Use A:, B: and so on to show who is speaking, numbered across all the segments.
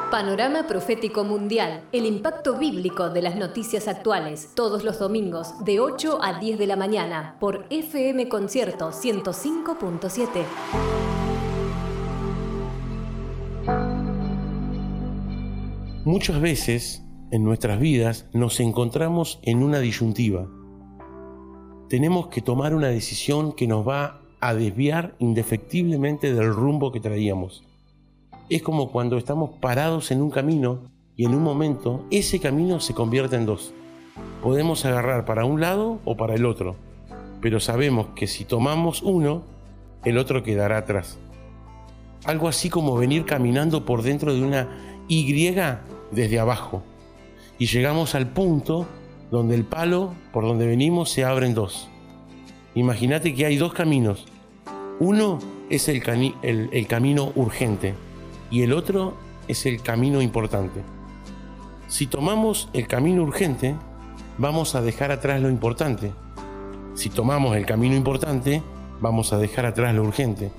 A: Panorama Profético Mundial, el impacto bíblico de las noticias actuales, todos los domingos de 8 a 10 de la mañana por FM Concierto 105.7.
B: Muchas veces en nuestras vidas nos encontramos en una disyuntiva. Tenemos que tomar una decisión que nos va a desviar indefectiblemente del rumbo que traíamos. Es como cuando estamos parados en un camino y en un momento ese camino se convierte en dos. Podemos agarrar para un lado o para el otro, pero sabemos que si tomamos uno, el otro quedará atrás. Algo así como venir caminando por dentro de una Y desde abajo y llegamos al punto donde el palo por donde venimos se abre en dos. Imagínate que hay dos caminos. Uno es el camino urgente y el otro es el camino importante. Si tomamos el camino urgente, vamos a dejar atrás lo importante. Si tomamos el camino importante, vamos a dejar atrás lo urgente.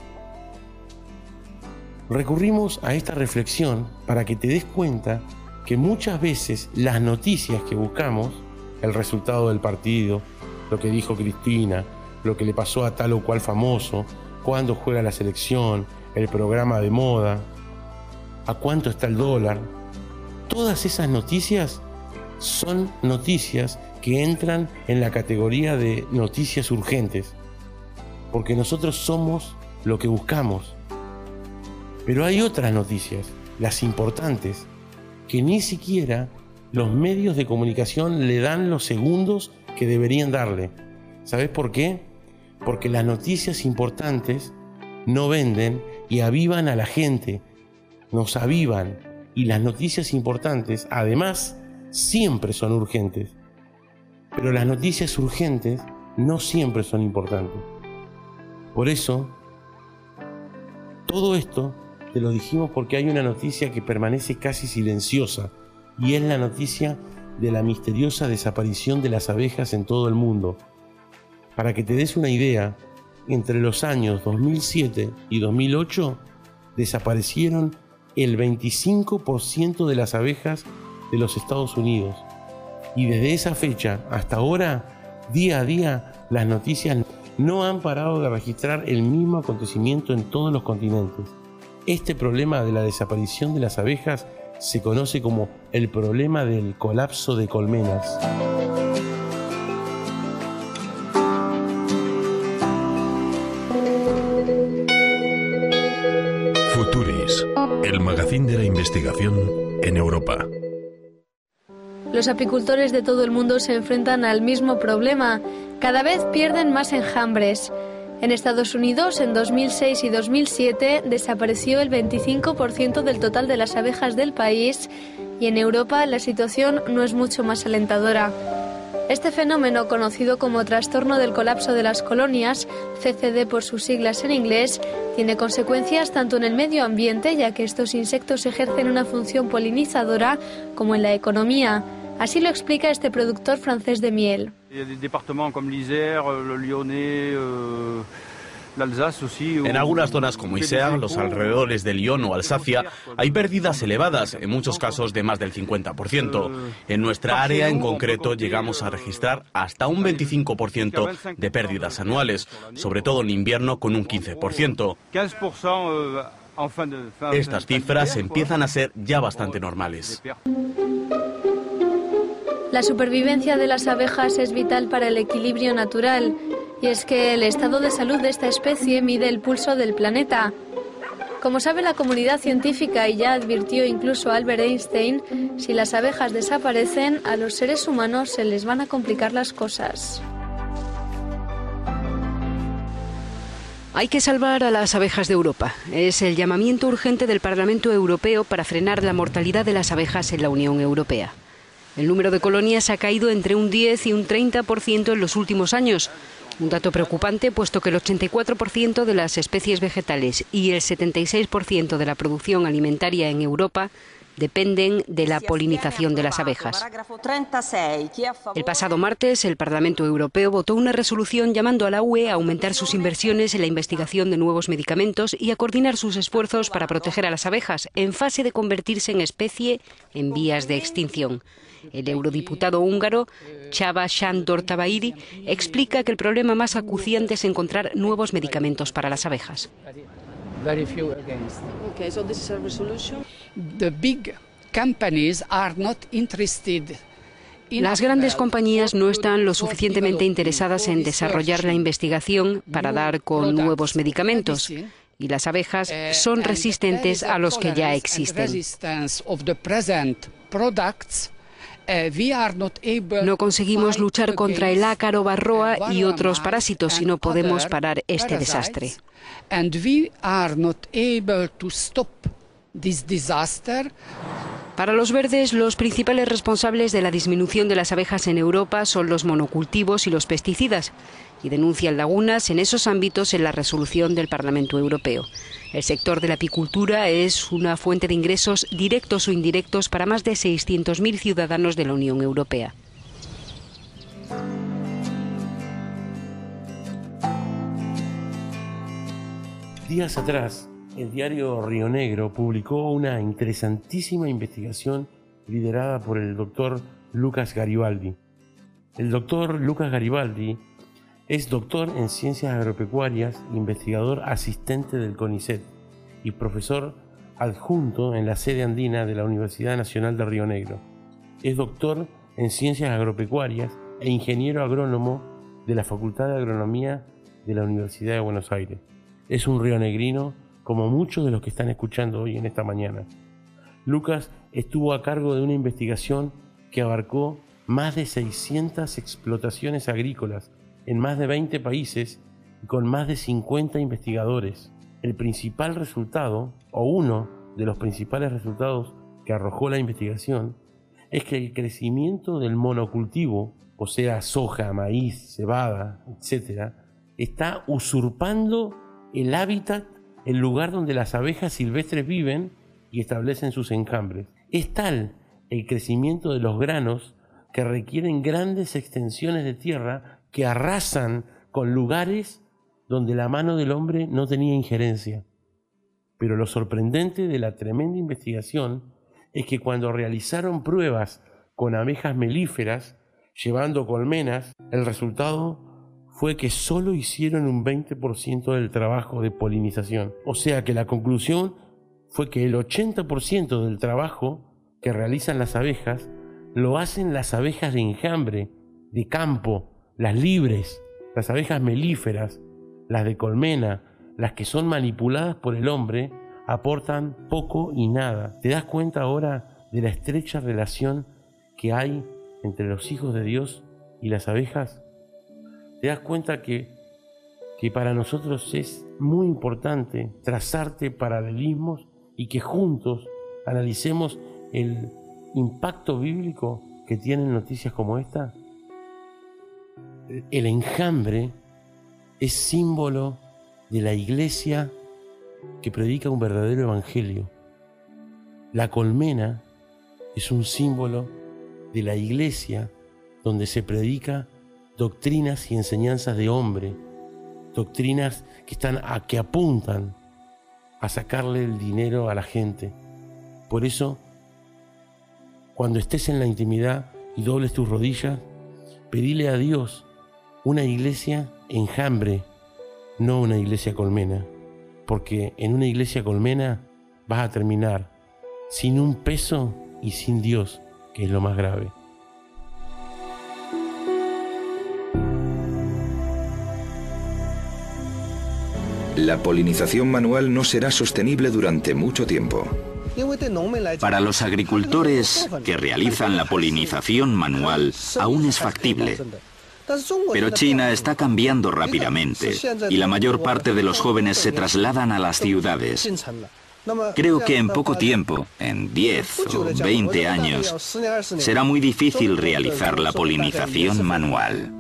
B: Recurrimos a esta reflexión para que te des cuenta que muchas veces las noticias que buscamos, el resultado del partido, lo que dijo Cristina, lo que le pasó a tal o cual famoso, cuándo juega la selección, el programa de moda, a cuánto está el dólar, todas esas noticias son noticias que entran en la categoría de noticias urgentes, porque nosotros somos lo que buscamos. Pero hay otras noticias, las importantes, que ni siquiera los medios de comunicación le dan los segundos que deberían darle. ¿Sabes por qué? Porque las noticias importantes no venden y avivan a la gente, nos avivan, y las noticias importantes, además, siempre son urgentes. Pero las noticias urgentes no siempre son importantes. Por eso, todo esto te lo dijimos porque hay una noticia que permanece casi silenciosa, y es la noticia de la misteriosa desaparición de las abejas en todo el mundo. Para que te des una idea, entre los años 2007 y 2008 desaparecieron el 25% de las abejas de los Estados Unidos. Y desde esa fecha hasta ahora, día a día, las noticias no han parado de registrar el mismo acontecimiento en todos los continentes. Este problema de la desaparición de las abejas se conoce como el problema del colapso de colmenas.
C: Futuris, el magazine de la investigación en Europa.
D: Los apicultores de todo el mundo se enfrentan al mismo problema. Cada vez pierden más enjambres. En Estados Unidos, en 2006 y 2007, desapareció el 25% del total de las abejas del país, y en Europa la situación no es mucho más alentadora. Este fenómeno, conocido como trastorno del colapso de las colonias, CCD por sus siglas en inglés, tiene consecuencias tanto en el medio ambiente, ya que estos insectos ejercen una función polinizadora, como en la economía. Así lo explica este productor francés de miel.
E: En algunas zonas como Isère, los alrededores de Lyon o Alsacia, hay pérdidas elevadas, en muchos casos de más del 50%. En nuestra área en concreto llegamos a registrar hasta un 25% de pérdidas anuales, sobre todo en invierno con un 15%. Estas cifras empiezan a ser ya bastante normales.
D: La supervivencia de las abejas es vital para el equilibrio natural, y es que el estado de salud de esta especie mide el pulso del planeta. Como sabe la comunidad científica, y ya advirtió incluso Albert Einstein, si las abejas desaparecen, a los seres humanos se les van a complicar las cosas.
F: Hay que salvar a las abejas de Europa. Es el llamamiento urgente del Parlamento Europeo para frenar la mortalidad de las abejas en la Unión Europea. El número de colonias ha caído entre un 10 y un 30% en los últimos años. Un dato preocupante, puesto que el 84% de las especies vegetales y el 76% de la producción alimentaria en Europa dependen de la polinización de las abejas. El pasado martes, el Parlamento Europeo votó una resolución llamando a la UE a aumentar sus inversiones en la investigación de nuevos medicamentos y a coordinar sus esfuerzos para proteger a las abejas en fase de convertirse en especie en vías de extinción. El eurodiputado húngaro Csaba Sándor Tabaidi explica que el problema más acuciante es encontrar nuevos medicamentos para las abejas. Las grandes compañías no están lo suficientemente interesadas en desarrollar la investigación para dar con nuevos medicamentos, y las abejas son resistentes a los que ya existen. No conseguimos luchar contra el ácaro varroa y otros parásitos y no podemos parar este desastre. Para los verdes, los principales responsables de la disminución de las abejas en Europa son los monocultivos y los pesticidas, y denuncian lagunas en esos ámbitos en la resolución del Parlamento Europeo. El sector de la apicultura es una fuente de ingresos directos o indirectos para más de 600.000 ciudadanos de la Unión Europea.
B: Días atrás, el diario Río Negro publicó una interesantísima investigación liderada por el doctor Lucas Garibaldi. El doctor Lucas Garibaldi es doctor en Ciencias Agropecuarias, investigador asistente del CONICET y profesor adjunto en la sede andina de la Universidad Nacional de Río Negro. Es doctor en Ciencias Agropecuarias e ingeniero agrónomo de la Facultad de Agronomía de la Universidad de Buenos Aires. Es un rionegrino como muchos de los que están escuchando hoy en esta mañana. Lucas estuvo a cargo de una investigación que abarcó más de 600 explotaciones agrícolas en más de 20 países y con más de 50 investigadores. El principal resultado, o uno de los principales resultados que arrojó la investigación, es que el crecimiento del monocultivo, o sea, soja, maíz, cebada, etc., está usurpando el hábitat, el lugar donde las abejas silvestres viven y establecen sus enjambres. Es tal el crecimiento de los granos que requieren grandes extensiones de tierra que arrasan con lugares donde la mano del hombre no tenía injerencia. Pero lo sorprendente de la tremenda investigación es que cuando realizaron pruebas con abejas melíferas, llevando colmenas, el resultado fue que solo hicieron un 20% del trabajo de polinización. O sea que la conclusión fue que el 80% del trabajo que realizan las abejas lo hacen las abejas de enjambre, de campo, las libres, las abejas melíferas, las de colmena, las que son manipuladas por el hombre, aportan poco y nada. ¿Te das cuenta ahora de la estrecha relación que hay entre los hijos de Dios y las abejas? ¿Te das cuenta que para nosotros es muy importante trazarte paralelismos y que juntos analicemos el impacto bíblico que tienen noticias como esta? El enjambre es símbolo de la iglesia que predica un verdadero evangelio. La colmena es un símbolo de la iglesia donde se predica doctrinas y enseñanzas de hombre, doctrinas que apuntan a sacarle el dinero a la gente. Por eso, cuando estés en la intimidad y dobles tus rodillas, pedile a Dios una iglesia enjambre, no una iglesia colmena, porque en una iglesia colmena vas a terminar sin un peso y sin Dios, que es lo más grave.
G: La polinización manual no será sostenible durante mucho tiempo.
H: Para los agricultores que realizan la polinización manual, aún es factible. Pero China está cambiando rápidamente y la mayor parte de los jóvenes se trasladan a las ciudades. Creo que en poco tiempo, en 10 o 20 años, será muy difícil realizar la polinización manual.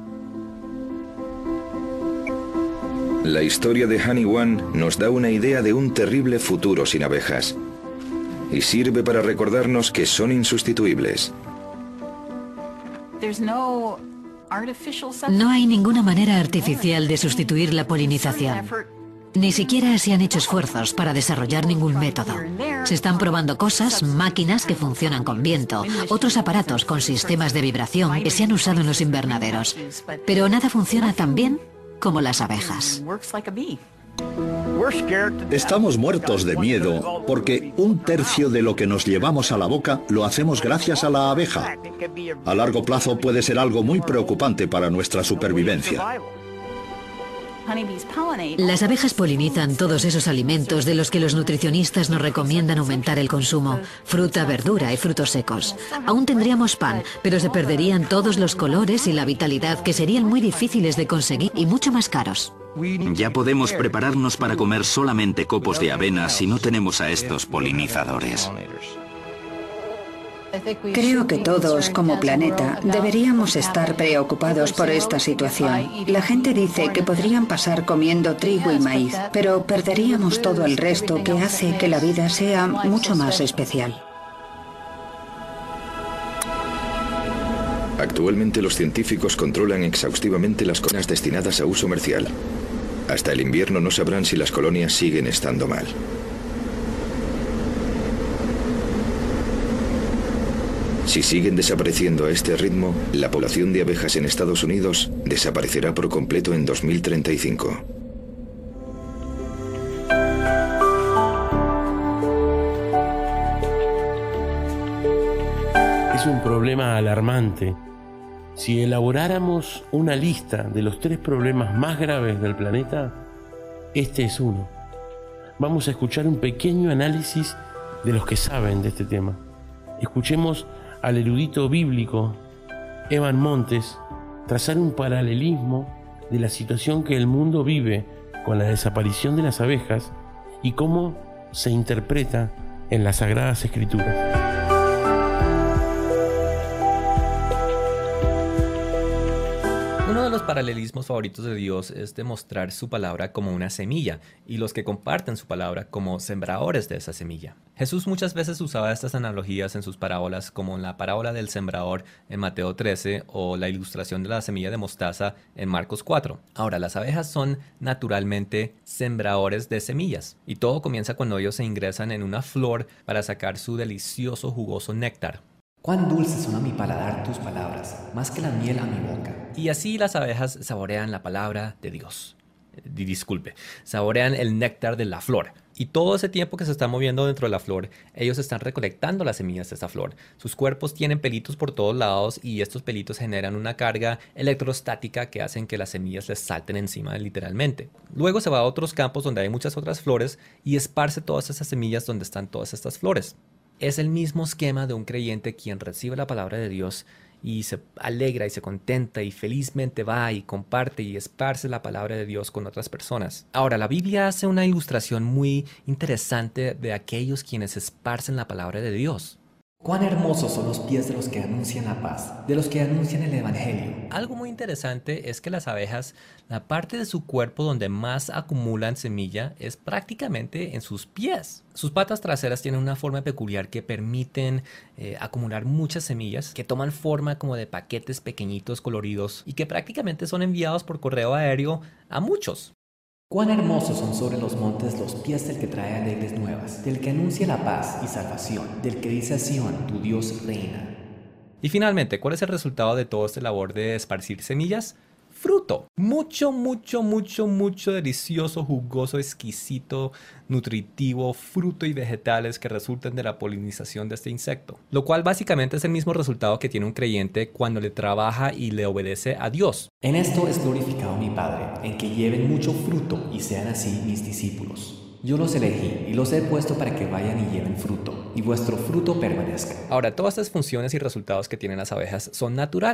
G: La historia de Honey One nos da una idea de un terrible futuro sin abejas. y sirve para recordarnos que son insustituibles.
I: No hay ninguna manera artificial de sustituir la polinización. Ni siquiera se han hecho esfuerzos para desarrollar ningún método. Se están probando cosas, máquinas que funcionan con viento, otros aparatos con sistemas de vibración que se han usado en los invernaderos. Pero nada funciona tan bien como las abejas.
J: Estamos muertos de miedo porque 1/3 de lo que nos llevamos a la boca lo hacemos gracias a la abeja. A largo plazo puede ser algo muy preocupante para nuestra supervivencia.
I: Las abejas polinizan todos esos alimentos de los que los nutricionistas nos recomiendan aumentar el consumo: fruta, verdura y frutos secos. Aún tendríamos pan, pero se perderían todos los colores y la vitalidad, que serían muy difíciles de conseguir y mucho más caros.
H: Ya podemos prepararnos para comer solamente copos de avena si no tenemos a estos polinizadores.
K: Creo que todos, como planeta, deberíamos estar preocupados por esta situación. La gente dice que podrían pasar comiendo trigo y maíz, pero perderíamos todo el resto que hace que la vida sea mucho más especial.
G: Actualmente los científicos controlan exhaustivamente las colonias destinadas a uso comercial. Hasta el invierno no sabrán si las colonias siguen estando mal. Si siguen desapareciendo a este ritmo, la población de abejas en Estados Unidos desaparecerá por completo en 2035.
B: Es un problema alarmante. Si elaboráramos una lista de los 3 problemas más graves del planeta, este es uno. Vamos a escuchar un pequeño análisis de los que saben de este tema. Escuchemos al erudito bíblico Evan Montes trazar un paralelismo de la situación que el mundo vive con la desaparición de las abejas y cómo se interpreta en las Sagradas Escrituras.
L: Uno de los paralelismos favoritos de Dios es demostrar su palabra como una semilla y los que comparten su palabra como sembradores de esa semilla. Jesús muchas veces usaba estas analogías en sus parábolas, como en la parábola del sembrador en Mateo 13 o la ilustración de la semilla de mostaza en Marcos 4. Ahora, las abejas son naturalmente sembradores de semillas y todo comienza cuando ellos se ingresan en una flor para sacar su delicioso jugoso néctar.
M: Cuán dulces son a mi paladar tus palabras, más que la miel a mi boca.
L: Y así las abejas saborean la palabra de Dios. Saborean el néctar de la flor. Y todo ese tiempo que se está moviendo dentro de la flor, ellos están recolectando las semillas de esa flor. Sus cuerpos tienen pelitos por todos lados y estos pelitos generan una carga electrostática que hacen que las semillas les salten encima literalmente. Luego se va a otros campos donde hay muchas otras flores y esparce todas esas semillas donde están todas estas flores. Es el mismo esquema de un creyente quien recibe la palabra de Dios y se alegra y se contenta y felizmente va y comparte y esparce la palabra de Dios con otras personas. Ahora, la Biblia hace una ilustración muy interesante de aquellos quienes esparcen la palabra de Dios.
M: Cuán hermosos son los pies de los que anuncian la paz, de los que anuncian el evangelio.
L: Algo muy interesante es que las abejas, la parte de su cuerpo donde más acumulan semilla es prácticamente en sus pies. Sus patas traseras tienen una forma peculiar que permiten acumular muchas semillas que toman forma como de paquetes pequeñitos coloridos y que prácticamente son enviados por correo aéreo a muchos.
M: Cuán hermosos son sobre los montes los pies del que trae alegres nuevas, del que anuncia la paz y salvación, del que dice a Sión, tu Dios reina.
L: Y finalmente, ¿cuál es el resultado de todo este labor de esparcir semillas? Fruto. Mucho delicioso, jugoso, exquisito, nutritivo, fruto y vegetales que resultan de la polinización de este insecto. Lo cual básicamente es el mismo resultado que tiene un creyente cuando le trabaja y le obedece a Dios.
M: En esto es glorificado mi Padre, en que lleven mucho fruto y sean así mis discípulos. Yo los elegí y los he puesto para que vayan y lleven fruto, y vuestro fruto permanezca.
L: Ahora, todas estas funciones y resultados que tienen las abejas son naturales.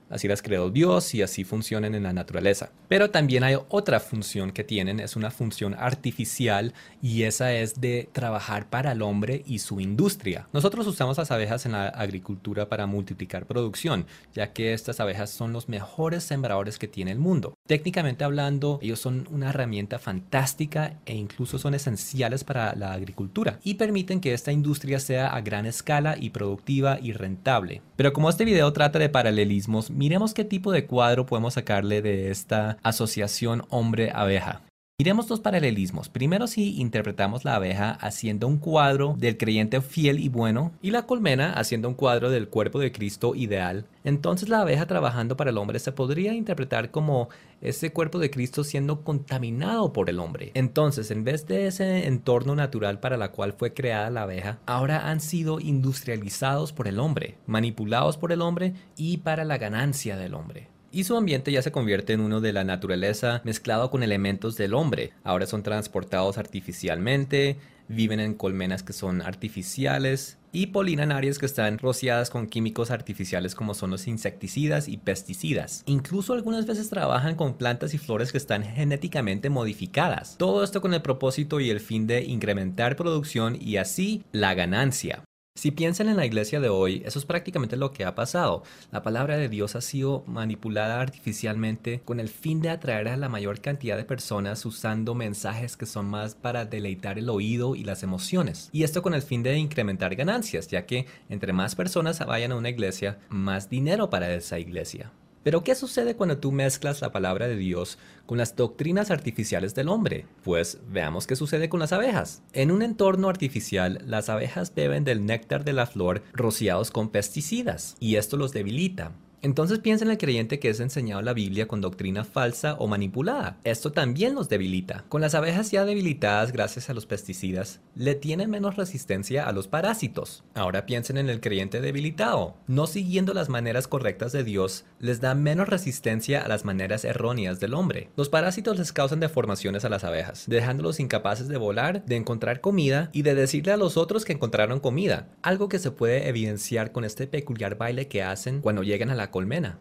L: Así las creó Dios y así funcionan en la naturaleza. Pero también hay otra función que tienen, es una función artificial y esa es de trabajar para el hombre y su industria. Nosotros usamos las abejas en la agricultura para multiplicar producción, ya que estas abejas son los mejores sembradores que tiene el mundo. Técnicamente hablando, ellos son una herramienta fantástica e incluso son esenciales para la agricultura y permiten que esta industria sea a gran escala y productiva y rentable. Pero como este video trata de paralelismos, miremos qué tipo de cuadro podemos sacarle de esta asociación hombre-abeja. Miremos dos paralelismos. Primero, si interpretamos la abeja haciendo un cuadro del creyente fiel y bueno y la colmena haciendo un cuadro del cuerpo de Cristo ideal, entonces la abeja trabajando para el hombre se podría interpretar como ese cuerpo de Cristo siendo contaminado por el hombre. Entonces, en vez de ese entorno natural para la cual fue creada la abeja, ahora han sido industrializados por el hombre, manipulados por el hombre y para la ganancia del hombre. Y su ambiente ya se convierte en uno de la naturaleza mezclado con elementos del hombre. Ahora son transportados artificialmente, viven en colmenas que son artificiales y polinan áreas que están rociadas con químicos artificiales como son los insecticidas y pesticidas. Incluso algunas veces trabajan con plantas y flores que están genéticamente modificadas. Todo esto con el propósito y el fin de incrementar producción y así la ganancia. Si piensan en la iglesia de hoy, eso es prácticamente lo que ha pasado. La palabra de Dios ha sido manipulada artificialmente con el fin de atraer a la mayor cantidad de personas usando mensajes que son más para deleitar el oído y las emociones. Y esto con el fin de incrementar ganancias, ya que entre más personas vayan a una iglesia, más dinero para esa iglesia. Pero ¿qué sucede cuando tú mezclas la palabra de Dios con las doctrinas artificiales del hombre? Pues veamos qué sucede con las abejas. En un entorno artificial, las abejas beben del néctar de la flor rociados con pesticidas y esto los debilita. Entonces piensa en el creyente que es enseñado en la Biblia con doctrina falsa o manipulada. Esto también los debilita. Con las abejas ya debilitadas gracias a los pesticidas, le tienen menos resistencia a los parásitos. Ahora piensen en el creyente debilitado. No siguiendo las maneras correctas de Dios, les da menos resistencia a las maneras erróneas del hombre. Los parásitos les causan deformaciones a las abejas, dejándolos incapaces de volar, de encontrar comida y de decirle a los otros que encontraron comida. Algo que se puede evidenciar con este peculiar baile que hacen cuando llegan a la colmena.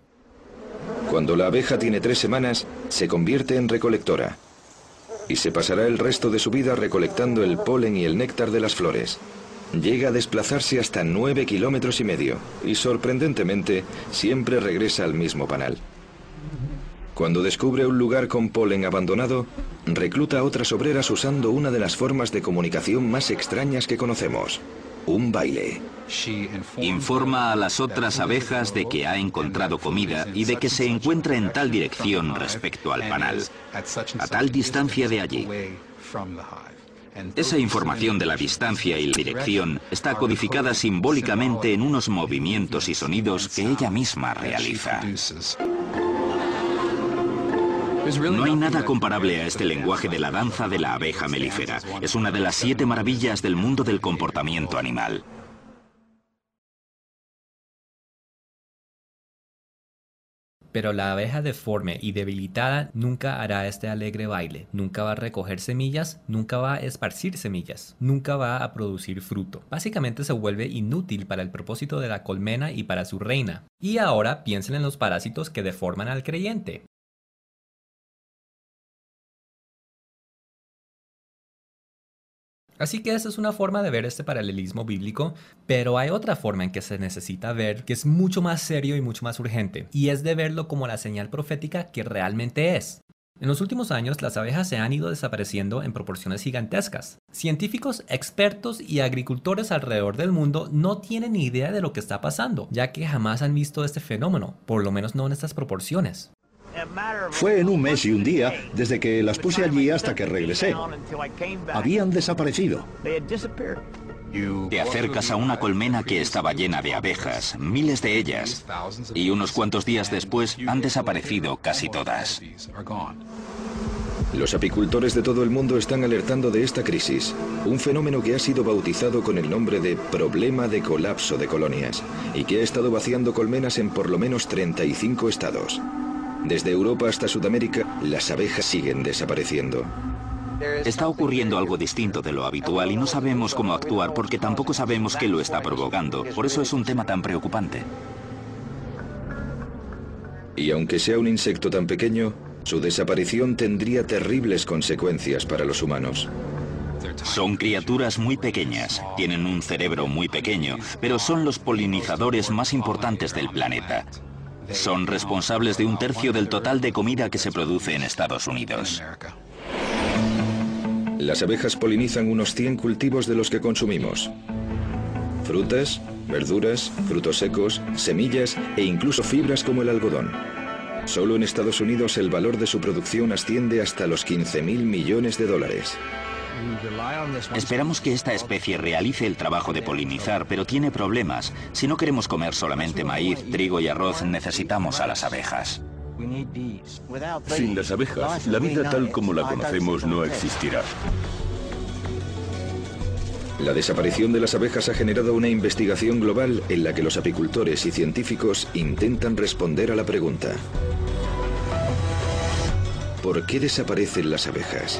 G: Cuando la abeja tiene 3 semanas, se convierte en recolectora y se pasará el resto de su vida recolectando el polen y el néctar de las flores. Llega a desplazarse hasta 9,5 kilómetros y sorprendentemente siempre regresa al mismo panal. Cuando descubre un lugar con polen abandonado, recluta a otras obreras usando una de las formas de comunicación más extrañas que conocemos: un baile.
H: Informa a las otras abejas de que ha encontrado comida y de que se encuentra en tal dirección respecto al panal, a tal distancia de allí. Esa información de la distancia y la dirección está codificada simbólicamente en unos movimientos y sonidos que ella misma realiza. No hay nada comparable a este lenguaje de la danza de la abeja melífera. Es una de las 7 maravillas del mundo del comportamiento animal.
L: Pero la abeja deforme y debilitada nunca hará este alegre baile, nunca va a recoger semillas, nunca va a esparcir semillas, nunca va a producir fruto. Básicamente se vuelve inútil para el propósito de la colmena y para su reina. Y ahora piensen en los parásitos que deforman al creyente. Así que esa es una forma de ver este paralelismo bíblico, pero hay otra forma en que se necesita ver que es mucho más serio y mucho más urgente, y es de verlo como la señal profética que realmente es. En los últimos años, las abejas se han ido desapareciendo en proporciones gigantescas. Científicos, expertos y agricultores alrededor del mundo no tienen ni idea de lo que está pasando, ya que jamás han visto este fenómeno, por lo menos no en estas proporciones.
J: Fue en un mes y un día desde que las puse allí hasta que regresé. Habían desaparecido.
H: Te acercas a una colmena que estaba llena de abejas, miles de ellas, y unos cuantos días después han desaparecido casi todas.
G: Los apicultores de todo el mundo están alertando de esta crisis, un fenómeno que ha sido bautizado con el nombre de problema de colapso de colonias y que ha estado vaciando colmenas en por lo menos 35 estados. Desde Europa hasta Sudamérica, las abejas siguen desapareciendo.
H: Está ocurriendo algo distinto de lo habitual y no sabemos cómo actuar porque tampoco sabemos qué lo está provocando. Por eso es un tema tan preocupante.
G: Y aunque sea un insecto tan pequeño, su desaparición tendría terribles consecuencias para los humanos.
H: Son criaturas muy pequeñas, tienen un cerebro muy pequeño, pero son los polinizadores más importantes del planeta. Son responsables de 1/3 del total de comida que se produce en Estados Unidos.
G: Las abejas polinizan unos 100 cultivos de los que consumimos. Frutas, verduras, frutos secos, semillas e incluso fibras como el algodón. Solo en Estados Unidos el valor de su producción asciende hasta los 15.000 millones de dólares.
H: Esperamos que esta especie realice el trabajo de polinizar, pero tiene problemas. Si no queremos comer solamente maíz, trigo y arroz, necesitamos a las abejas.
N: Sin las abejas, la vida tal como la conocemos no existirá.
G: La desaparición de las abejas ha generado una investigación global en la que los apicultores y científicos intentan responder a la pregunta: ¿por qué desaparecen las abejas?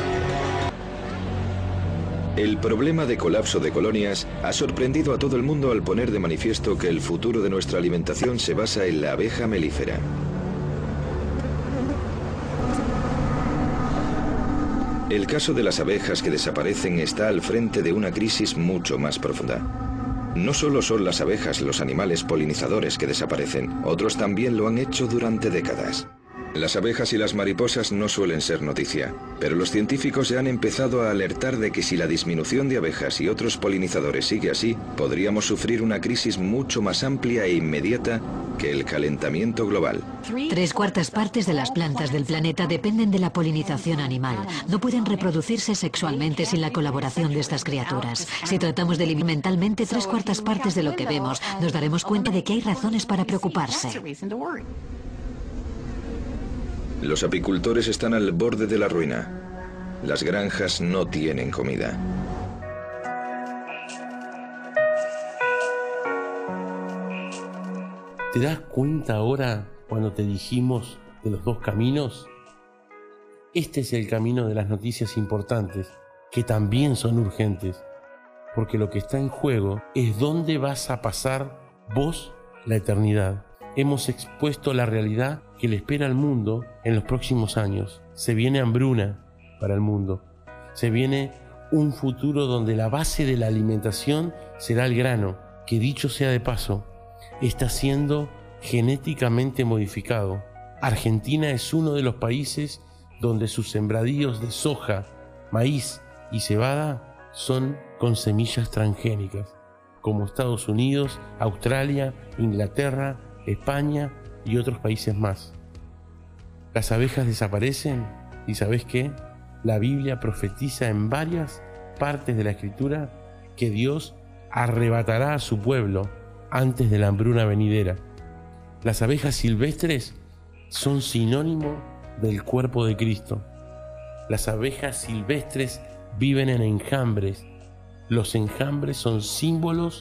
G: El problema de colapso de colonias ha sorprendido a todo el mundo al poner de manifiesto que el futuro de nuestra alimentación se basa en la abeja melífera. El caso de las abejas que desaparecen está al frente de una crisis mucho más profunda. No solo son las abejas los animales polinizadores que desaparecen, otros también lo han hecho durante décadas. Las abejas y las mariposas no suelen ser noticia, pero los científicos ya han empezado a alertar de que si la disminución de abejas y otros polinizadores sigue así, podríamos sufrir una crisis mucho más amplia e inmediata que el calentamiento global.
I: 3/4 partes de las plantas del planeta dependen de la polinización animal. No pueden reproducirse sexualmente sin la colaboración de estas criaturas. Si tratamos de eliminar mentalmente 3/4 partes de lo que vemos, nos daremos cuenta de que hay razones para preocuparse.
G: Los apicultores están al borde de la ruina. Las granjas no tienen comida.
B: ¿Te das cuenta ahora cuando te dijimos de los dos caminos? Este es el camino de las noticias importantes, que también son urgentes, porque lo que está en juego es dónde vas a pasar vos la eternidad. Hemos expuesto la realidad que le espera al mundo en los próximos años. Se viene hambruna para el mundo. Se viene un futuro donde la base de la alimentación será el grano, que dicho sea de paso, está siendo genéticamente modificado. Argentina es uno de los países donde sus sembradíos de soja, maíz y cebada son con semillas transgénicas, como Estados Unidos, Australia, Inglaterra, España y otros países más. Las abejas desaparecen y ¿sabes qué? La Biblia profetiza en varias partes de la Escritura que Dios arrebatará a su pueblo antes de la hambruna venidera. Las abejas silvestres son sinónimo del cuerpo de Cristo. Las abejas silvestres viven en enjambres. Los enjambres son símbolos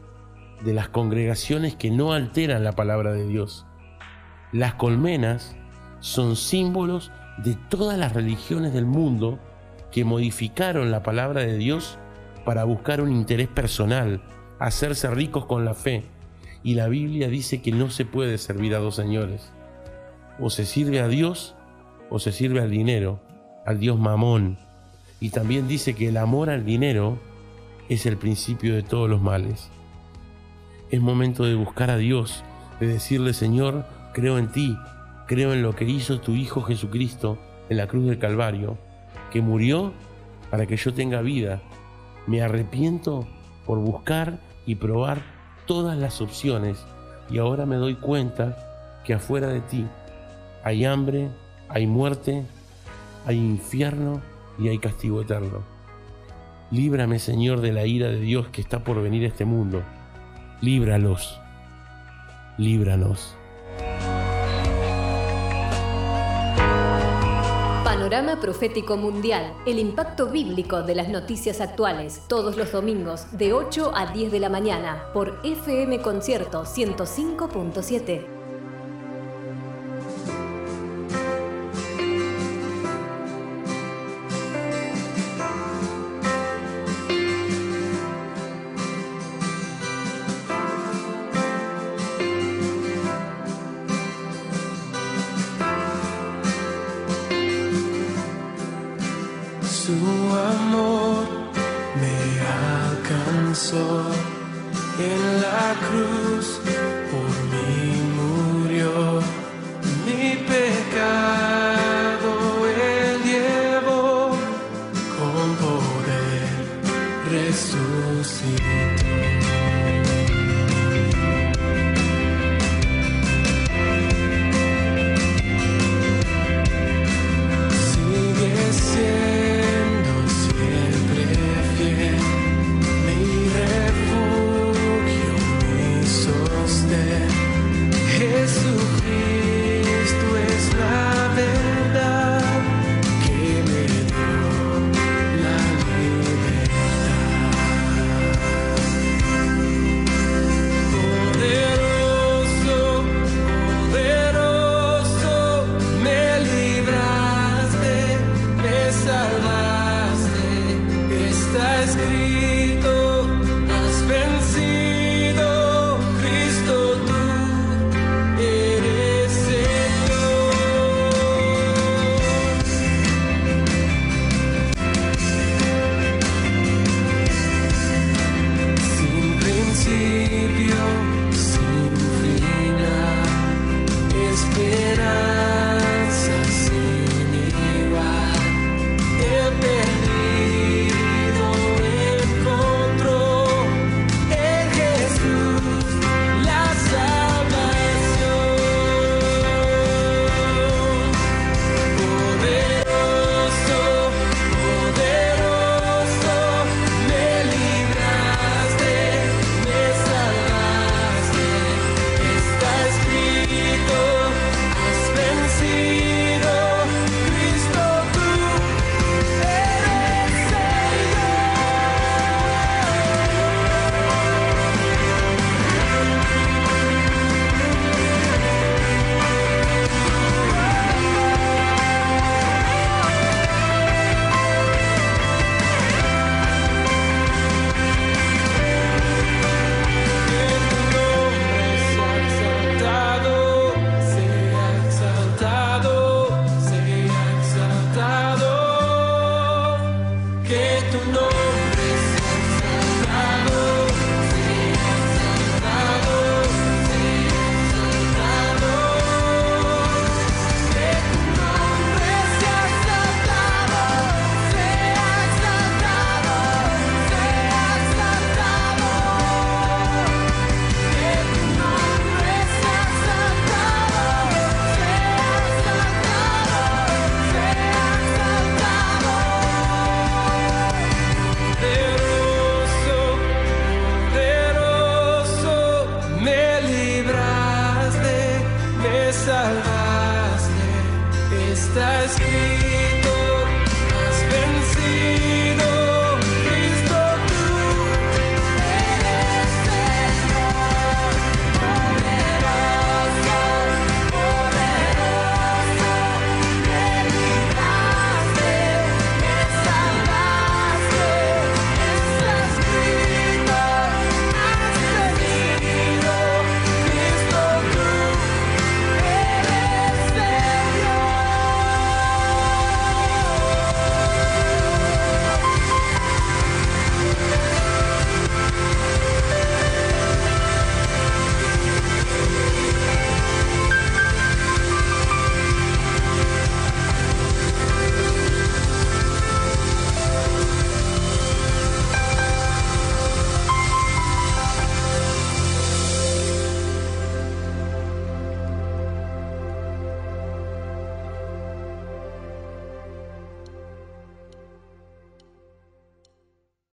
B: de las congregaciones que no alteran la palabra de Dios. Las colmenas son símbolos de todas las religiones del mundo que modificaron la palabra de Dios para buscar un interés personal, hacerse ricos con la fe. Y la Biblia dice que no se puede servir a dos señores. O se sirve a Dios o se sirve al dinero, al Dios Mamón. Y también dice que el amor al dinero es el principio de todos los males. Es momento de buscar a Dios, de decirle: Señor, creo en ti, creo en lo que hizo tu Hijo Jesucristo en la cruz del Calvario, que murió para que yo tenga vida. Me arrepiento por buscar y probar todas las opciones y ahora me doy cuenta que afuera de ti hay hambre, hay muerte, hay infierno y hay castigo eterno. Líbrame, Señor, de la ira de Dios que está por venir a este mundo. Líbralos, líbranos.
A: Panorama Profético Mundial, el impacto bíblico de las noticias actuales, todos los domingos de 8 a 10 de la mañana por FM Concierto 105.7.
O: amor me alcanzó. En la cruz por mí murió, mi pecado él llevó, con poder resucitó. Sigue siendo siempre fiel, mi refugio, mi sostén. Jesucristo es la verdad que me dio la libertad. Poderoso, poderoso, me libraste, me salvaste. Está escrito, has vencido, Cristo tú eres Señor. Sin principio, sin final, esperanza sin igual. He perdido, encontró en Jesús la salvación. Poderoso, poderoso, me libraste, me salvaste. Está escrito, has vencido, Cristo tú eres sea exaltado, sea exaltado, que tu nombre